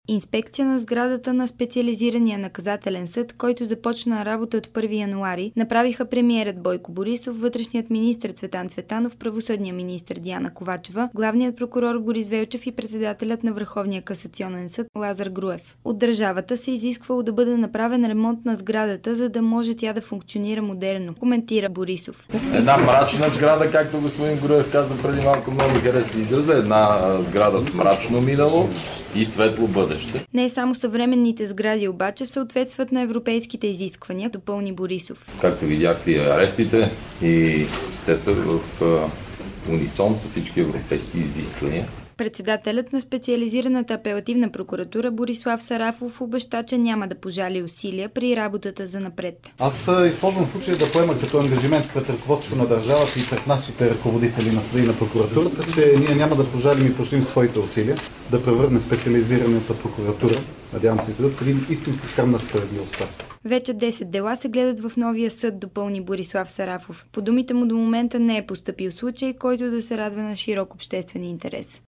Инспекция на сградата на специализирания наказателен съд, който започна работа от 1 януари, направиха премиерът Бойко Борисов, вътрешният министър Цветан Цветанов, правосъдния министър Диана Ковачева, главният прокурор Борис Велчев и председателят на Върховния касационен съд Лазар Груев. От държавата се изисквало да бъде направен ремонт на сградата, за да може тя да функционира модерно, коментира Борисов. Една мрачна сграда, както господин Груев каза преди малко, много хареса израза, една сграда с мрачно минало и светло бъдеще. Не само съвременните сгради обаче съответстват на европейските изисквания, допълни Борисов. Както видяхте и арестите, и те са в унисон с всички европейски изисквания. Председателят на специализираната апелативна прокуратура Борислав Сарафов обеща, че няма да пожали усилия при работата занапред. Аз използвам случая да поема като ангажимент пред ръководството на държавата и пред нашите ръководители на съда и на прокуратурата, че ние няма да пожалим и пошлим своите усилия да превърнем специализираната прокуратура, надявам се, съдът в един истински храм на справедливостта. Вече 10 дела се гледат в новия съд, допълни Борислав Сарафов. По думите му до момента не е постъпил случай, който да се радва на широк обществен интерес.